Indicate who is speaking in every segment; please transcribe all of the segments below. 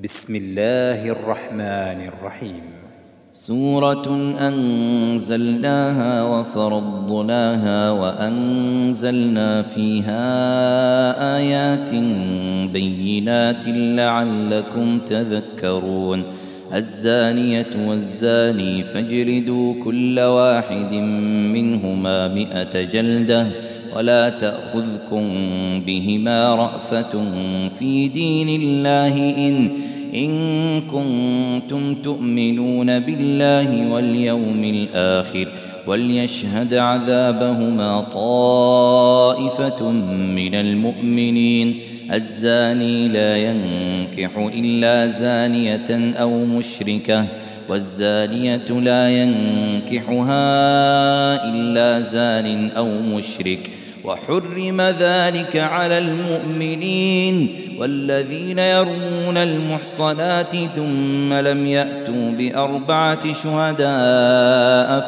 Speaker 1: بسم الله الرحمن الرحيم.
Speaker 2: سورة أنزلناها وفرضناها وأنزلنا فيها آيات بينات لعلكم تذكرون. الزانية والزاني فاجلدوا كل واحد منهما 100 جلدة ولا تأخذكم بهما رأفة في دين الله إن كنتم تؤمنون بالله واليوم الآخر وليشهد عذابهما طائفة من المؤمنين. الزاني لا ينكح إلا زانية أو مشركة والزانية لا ينكحها إلا زان أو مشرك وحرم ذلك على المؤمنين. والذين يرمون المحصنات ثم لم يأتوا ب4 شهداء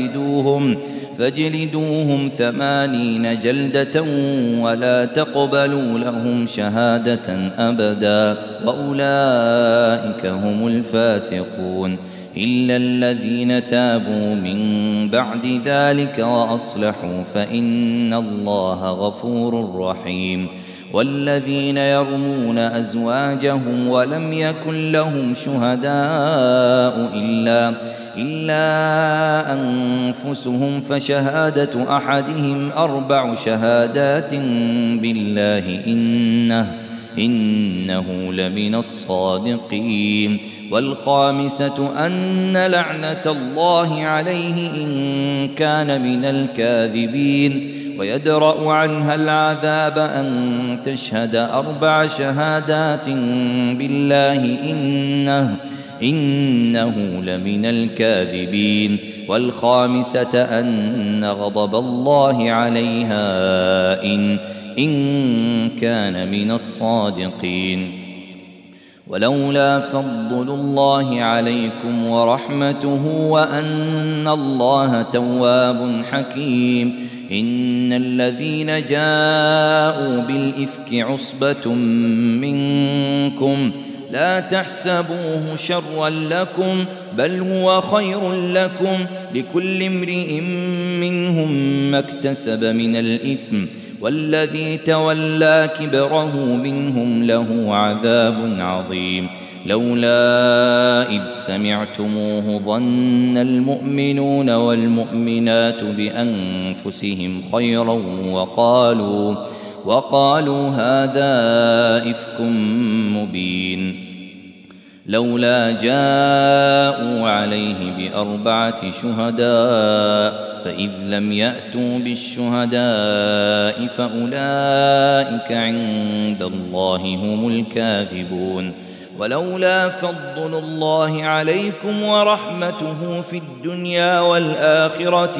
Speaker 2: فاجلدوهم 80 جلدة ولا تقبلوا لهم شهادة أبدا وأولئك هم الفاسقون إلا الذين تابوا من بعد ذلك وأصلحوا فإن الله غفور رحيم. والذين يرمون أزواجهم ولم يكن لهم شهداء إلا أنفسهم فشهادة أحدهم 4 شهادات بالله إنه لمن الصادقين. والخامسة أن لعنة الله عليه إن كان من الكاذبين. ويدرأ عنها العذاب أن تشهد 4 شهادات بالله إنه لمن الكاذبين. والخامسة أن غضب الله عليها إن كان من الصادقين. ولولا فضل الله عليكم ورحمته وأن الله تواب حكيم إن الذين جاءوا بالإفك عصبة منكم لا تحسبوه شرا لكم بل هو خير لكم لكل امرئ منهم ما اكتسب من الإثم والذي تولى كبره منهم له عذاب عظيم. لولا إذ سمعتموه ظن المؤمنون والمؤمنات بأنفسهم خيرا وقالوا هذا إفك مبين. لولا جاءوا عليه ب4 شهداء فإذ لم يأتوا بالشهداء فأولئك عند الله هم الكاذبون. ولولا فضل الله عليكم ورحمته في الدنيا والآخرة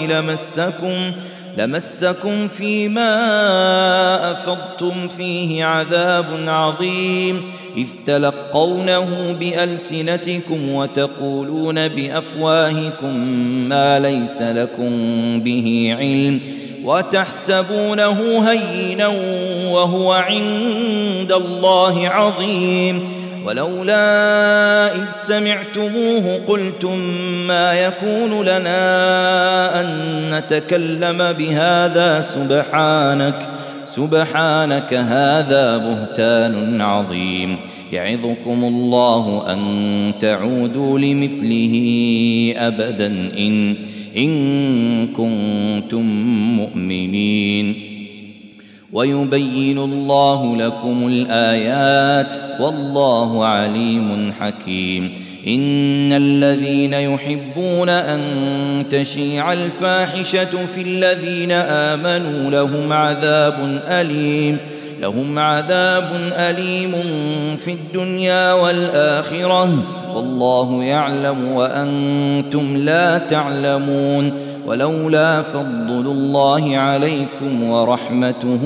Speaker 2: لمسكم فيما أفضتم فيه عذاب عظيم إذ تلقونه بألسنتكم وتقولون بأفواهكم ما ليس لكم به علم وتحسبونه هينا وهو عند الله عظيم. ولولا إذ سمعتموه قلتم ما يكون لنا أن نتكلم بهذا سبحانك هذا بهتان عظيم. يعظكم الله أن تعودوا لمثله أبدا إن كنتم مؤمنين. ويبين الله لكم الآيات والله عليم حكيم. إن الذين يحبون أن تشيع الفاحشة في الذين آمنوا لهم عذاب أليم في الدنيا والآخرة والله يعلم وأنتم لا تعلمون. ولولا فضل الله عليكم ورحمته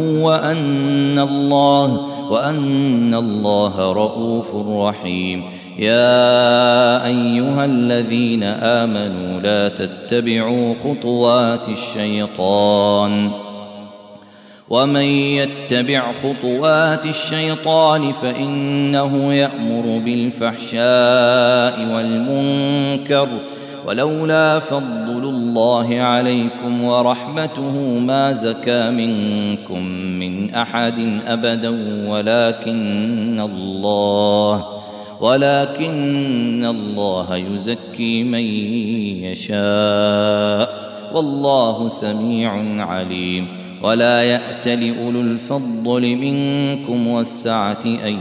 Speaker 2: وأن الله رؤوف رحيم. يا أيها الذين آمنوا لا تتبعوا خطوات الشيطان ومن يتبع خطوات الشيطان فإنه يأمر بالفحشاء والمنكر ولولا فضل الله عليكم ورحمته ما زكى منكم من أحد أبدا ولكن الله يزكي من يشاء والله سميع عليم ولا يأت لأولو الفضل منكم والسعة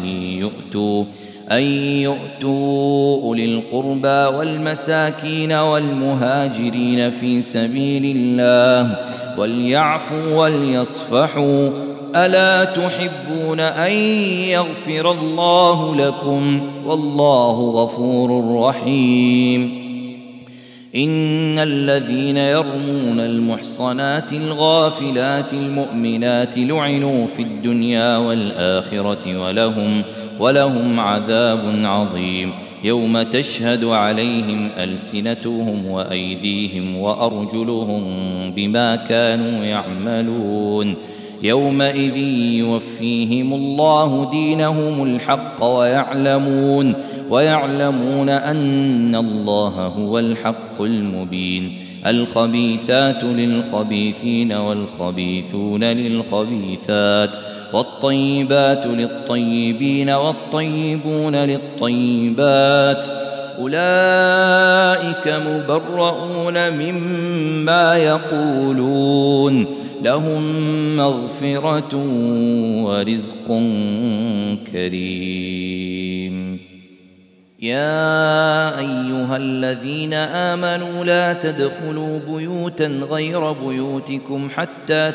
Speaker 2: أن يؤتوا أولي القربى والمساكين والمهاجرين في سبيل الله وليعفوا وليصفحوا ألا تحبون أن يغفر الله لكم والله غفور رحيم إن الذين يرمون المحصنات الغافلات المؤمنات لعنوا في الدنيا والآخرة ولهم عذاب عظيم يوم تشهد عليهم ألسنتهم وأيديهم وأرجلهم بما كانوا يعملون يومئذ يوفيهم الله دينهم الحق ويعلمون أن الله هو الحق المبين الخبيثات للخبيثين والخبيثون للخبيثات والطيبات للطيبين والطيبون للطيبات أولئك مبرؤون مما يقولون لهم مغفرة ورزق كريم يا أيها الذين آمنوا لا تدخلوا بيوتا غير بيوتكم حتى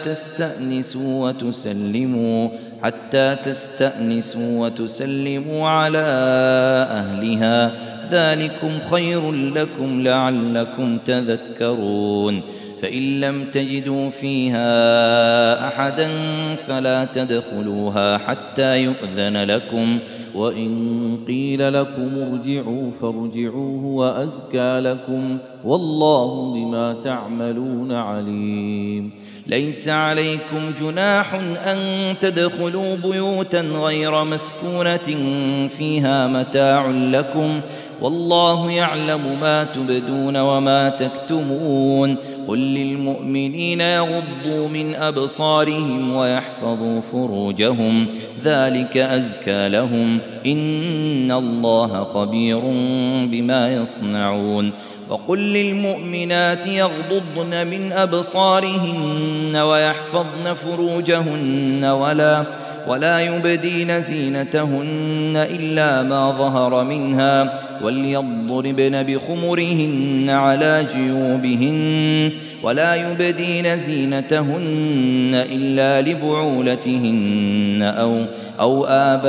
Speaker 2: تستأنسوا وتسلموا على أهلها ذلكم خير لكم لعلكم تذكرون فإن لم تجدوا فيها أحدا فلا تدخلوها حتى يؤذن لكم وإن قيل لكم ارجعوا فارجعوا هو أزكى لكم والله بما تعملون عليم ليس عليكم جناح أن تدخلوا بيوتا غير مسكونة فيها متاع لكم والله يعلم ما تبدون وما تكتمون قل للمؤمنين يغضوا من أبصارهم ويحفظوا فروجهم ذلك أزكى لهم إن الله خبير بما يصنعون وقل للمؤمنات يغضضن من أبصارهن ويحفظن فروجهن ولا يبدين زينتهن إلا ما ظهر منها وليضربن بخمرهن على جيوبهن ولا يبدين زينتهن إلا لبعولتهن أو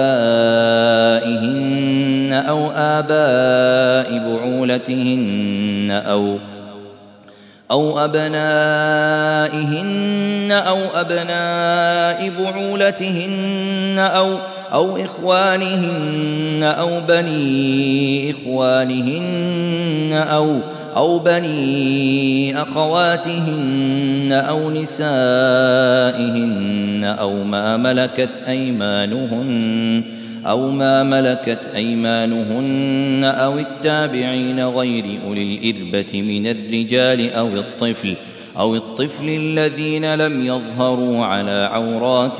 Speaker 2: آباء بعولتهن أو أبنائهن أو أبناء بعولتهن أو إخوانهن أو بني إخوانهن أو بني أخواتهن أو نسائهن أو ما ملكت أيمانهن أو التابعين غير أولي الإربة من الرجال أو الطفل الذين لم يظهروا على عورات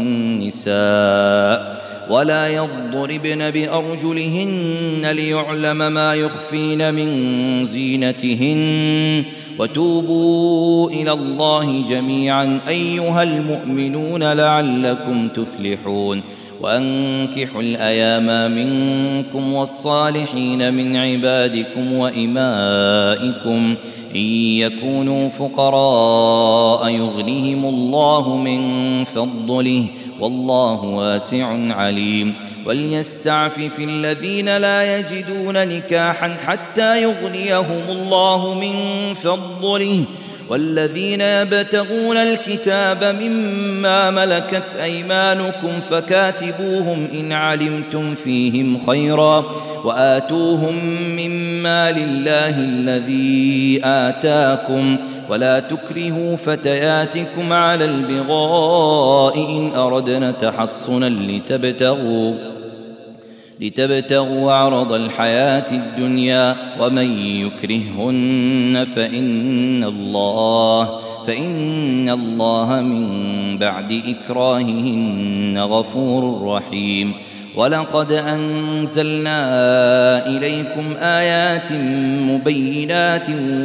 Speaker 2: النساء ولا يضربن بأرجلهن ليعلم ما يخفين من زينتهن وتوبوا إلى الله جميعا أيها المؤمنون لعلكم تفلحون وأنكحوا الأيام منكم والصالحين من عبادكم وإمائكم إن يكونوا فقراء يغنهم الله من فضله والله واسع عليم وليستعفف الذين لا يجدون نكاحا حتى يغنيهم الله من فضله والذين يبتغون الكتاب مما ملكت أيمانكم فكاتبوهم إن علمتم فيهم خيرا وآتوهم مما لله الذي آتاكم ولا تكرهوا فتياتكم على البغاء إن أردنا تحصنا لتبتغوا عرض الحياة الدنيا ومن يكرههن فإن الله من بعد إكراههن غفور رحيم. ولقد أنزلنا إليكم آيات مبينات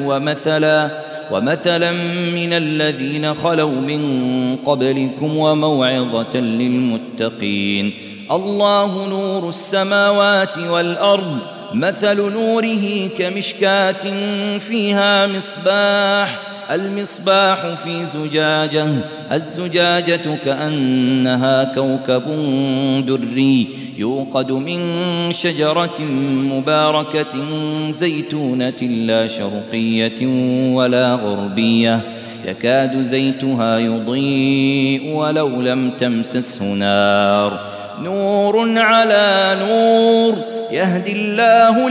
Speaker 2: ومثلا من الذين خلوا من قبلكم وموعظة للمتقين. الله نور السماوات والأرض، مثل نوره كمشكاة فيها المصباح في زجاجة، الزجاجة كأنها كوكب دري يوقد من شجرة مباركة زيتونة لا شرقية ولا غربية يكاد زيتها يضيء ولو لم تمسسه نار، نور على نور، يهدي الله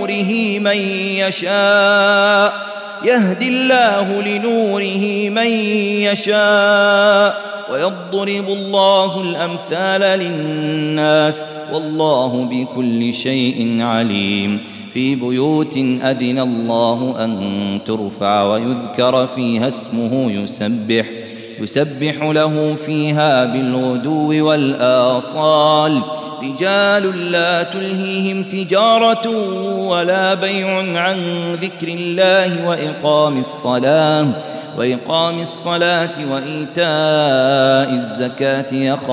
Speaker 2: لنوره من يشاء ويضرب الله الأمثال للناس والله بكل شيء عليم. في بيوت أذن الله أن ترفع ويذكر فيها اسمه يسبح له فيها بالغدو والآصال، رجال لا تلهيهم تجارة ولا بيع عن ذكر الله وإقام الصلاة وإيتاء الزكاة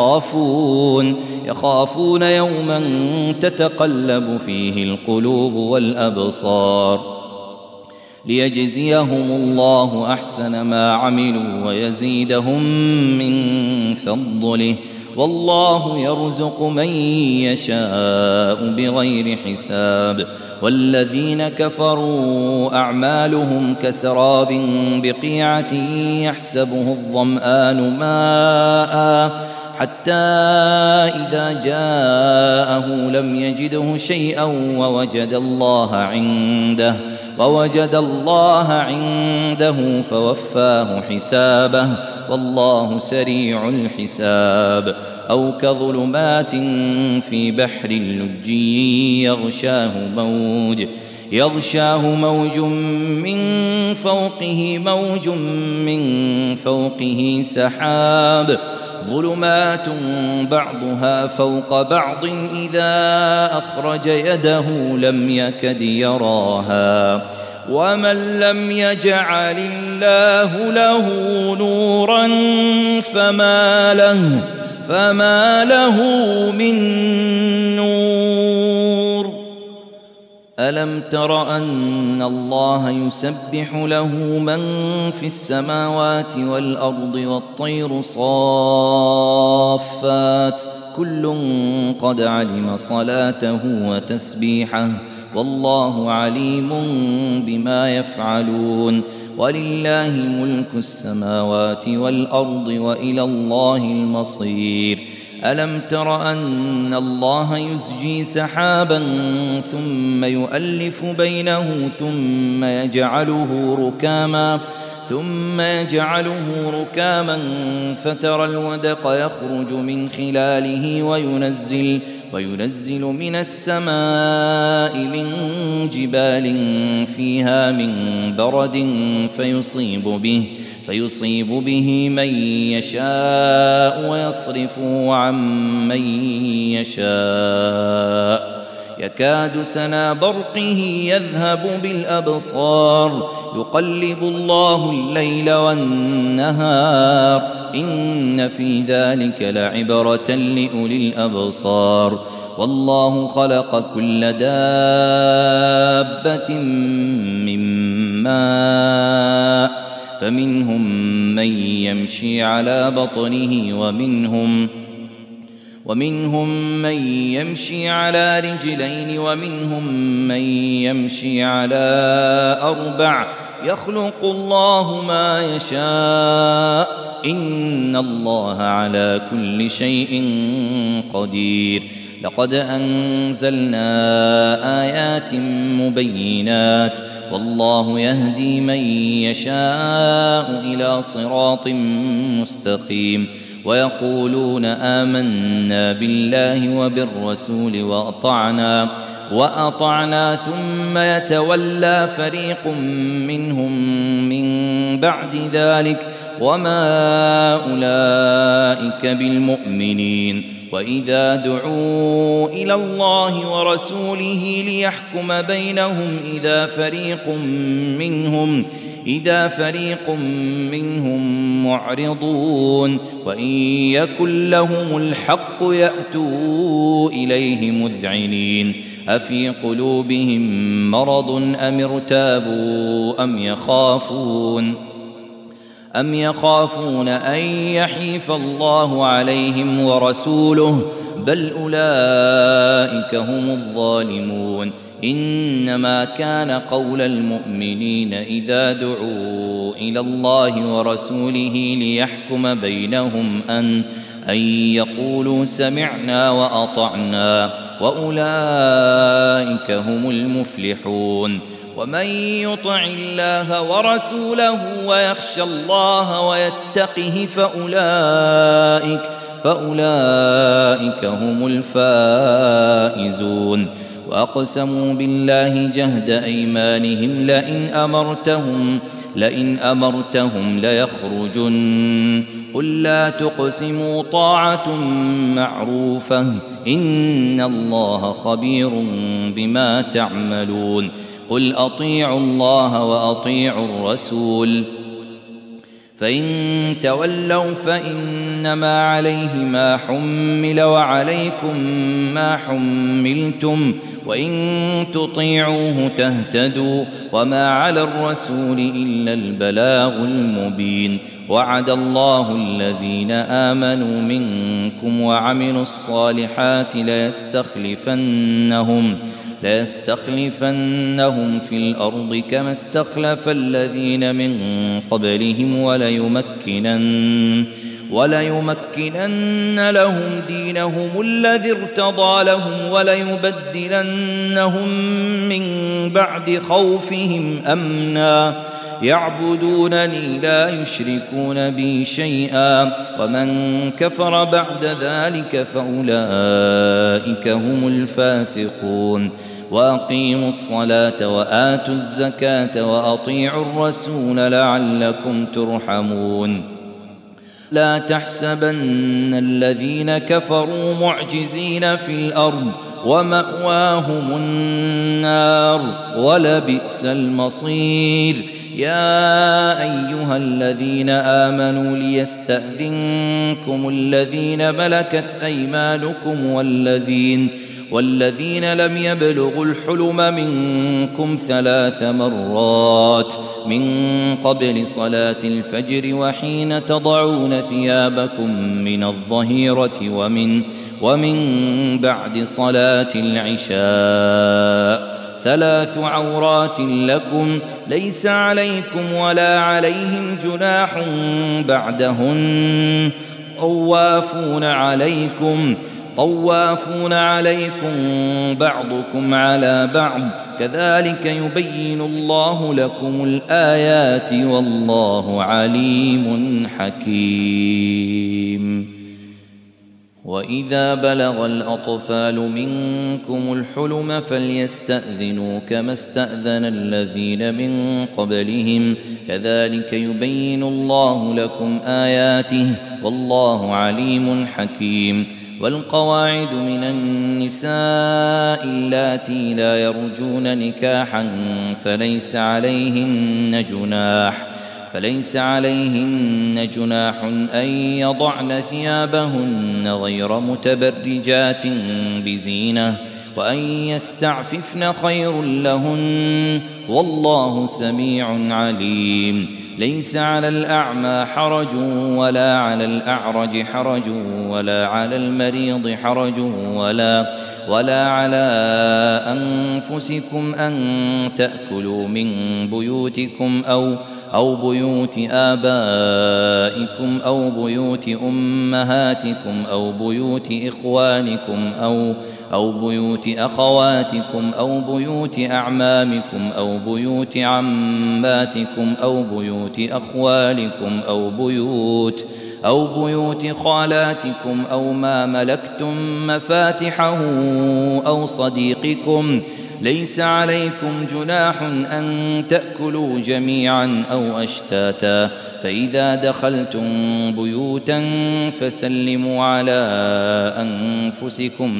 Speaker 2: يخافون يوما تتقلب فيه القلوب والأبصار، ليجزيهم الله أحسن ما عملوا ويزيدهم من فضله، والله يرزق من يشاء بغير حساب. والذين كفروا أعمالهم كسراب بقيعة يحسبه الظمآن ماء حتى إذا جاءه لم يجده شيئا ووجد الله عنده فوفاه حسابه والله سريع الحساب. أو كظلمات في بحر لجي يغشاه موج من فوقه سحاب، ظلمات بعضها فوق بعض إذا أخرج يده لم يكد يراها. ومن لم يجعل الله له نورا فما له من نور. ألم تر أن الله يسبح له من في السماوات والأرض والطير صافات كل قد علم صلاته وتسبيحه والله عليم بما يفعلون. ولله ملك السماوات والأرض وإلى الله المصير. ألم تر أن الله يزجي سحابا ثم يؤلف بينه ثم يجعله ركاما فترى الودق يخرج من خلاله وينزل من السماء من جبال فيها من برد فيصيب به من يشاء ويصرفه عن من يشاء يكاد سنا برقه يذهب بالأبصار يقلب الله الليل والنهار إن في ذلك لعبرة لأولي الأبصار. والله خلق كل دابة من ماء فمنهم من يمشي على بطنه ومنهم من يمشي على رجلين ومنهم من يمشي على أربع يخلق الله ما يشاء إن الله على كل شيء قدير. لقد أنزلنا آيات مبينات والله يهدي من يشاء إلى صراط مستقيم ويقولون آمنا بالله وبالرسول وأطعنا ثم يتولى فريق منهم من بعد ذلك وما أولئك بالمؤمنين وإذا دعوا إلى الله ورسوله ليحكم بينهم إذا فريق منهم معرضون وإن يكن لهم الحق يأتوا إليه مذعنين أفي قلوبهم مرض أم ارتابوا أم يخافون أن يحيف الله عليهم ورسوله بل أولئك هم الظالمون إنما كان قول المؤمنين إذا دعوا إلى الله ورسوله ليحكم بينهم أن يقولوا سمعنا وأطعنا وأولئك هم المفلحون ومن يطع الله ورسوله ويخشى الله ويتقه فأولئك هم الفائزون وأقسموا بالله جهد أيمانهم لئن أمرتهم ليخرجن قل لا تقسموا طاعة معروفة إن الله خبير بما تعملون قل أطيعوا الله وأطيعوا الرسول فإن تولوا فإنما عليه ما حمل وعليكم ما حملتم وإن تطيعوه تهتدوا وما على الرسول إلا البلاغ المبين وعد الله الذين آمنوا منكم وعملوا الصالحات ليستخلفنهم في الأرض كما استخلف الذين من قبلهم وليمكنن لهم دينهم الذي ارتضى لهم وليبدلنهم من بعد خوفهم أمنا يعبدونني لا يشركون بي شيئا ومن كفر بعد ذلك فأولئك هم الفاسقون وأقيموا الصلاة وآتوا الزكاة وأطيعوا الرسول لعلكم ترحمون لا تحسبن الذين كفروا معجزين في الأرض ومأواهم النار ولبئس المصير يا أيها الذين آمنوا ليستأذنكم الذين ملكت أيمانكم والذين لم يبلغوا الحلم منكم 3 مرات من قبل صلاة الفجر وحين تضعون ثيابكم من الظهيرة ومن بعد صلاة العشاء 3 عورات لكم ليس عليكم ولا عليهم جناح بعدهن طوافون عليكم بعضكم على بعض كذلك يبين الله لكم الآيات والله عليم حكيم وإذا بلغ الأطفال منكم الحلم فليستأذنوا كما استأذن الذين من قبلهم كذلك يبين الله لكم آياته والله عليم حكيم والقواعد من النساء اللاتي لا يرجون نكاحا فليس عليهن جناح أن يضعن ثيابهن غير متبرجات بزينة وأن يستعففن خير لهن والله سميع عليم ليس على الأعمى حرج ولا على الأعرج حرج ولا على المريض حرج ولا على أنفسكم أن تأكلوا من بيوتكم أو بيوت آبائكم أو بيوت أمهاتكم أو بيوت إخوانكم أو بيوت أخواتكم أو بيوت أعمامكم أو بيوت عماتكم أو بيوت أخوالكم أو بيوت خالاتكم أو ما ملكتم مفاتحه أو صديقكم. ليس عليكم جناح أن تأكلوا جميعا أو أشتاتا، فإذا دخلتم بيوتا فسلموا على أنفسكم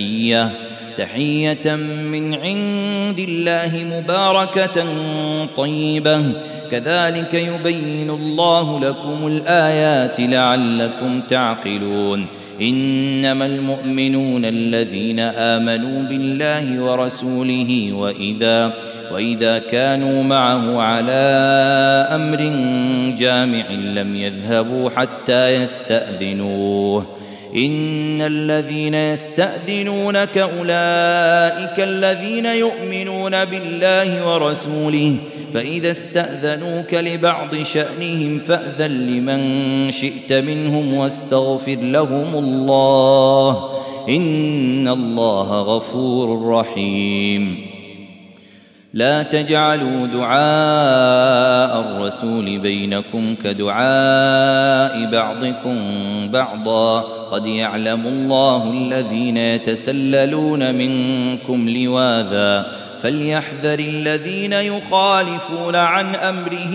Speaker 2: تحية من عند الله مباركة طيبة، كذلك يبين الله لكم الآيات لعلكم تعقلون. إنما المؤمنون الذين آمنوا بالله ورسوله وإذا كانوا معه على أمر جامع لم يذهبوا حتى يستأذنوه. إن الذين يستأذنونك أولئك الذين يؤمنون بالله ورسوله، فإذا استأذنوك لبعض شأنهم فأذن لمن شئت منهم واستغفر لهم الله، إن الله غفور رحيم. لا تجعلوا دعاء الرسول بينكم كدعاء بعضكم بعضا، قد يعلم الله الذين يتسللون منكم لواذا، فليحذر الذين يخالفون عن أمره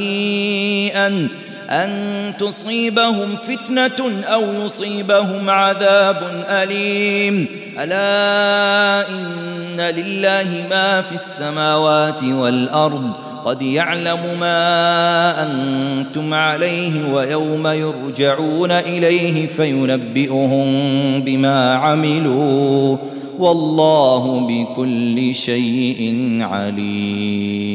Speaker 2: أن تصيبهم فتنة أو يصيبهم عذاب أليم. ألا إن لله ما في السماوات والأرض، قد يعلم ما أنتم عليه ويوم يرجعون إليه فينبئهم بما عملوا، والله بكل شيء عليم.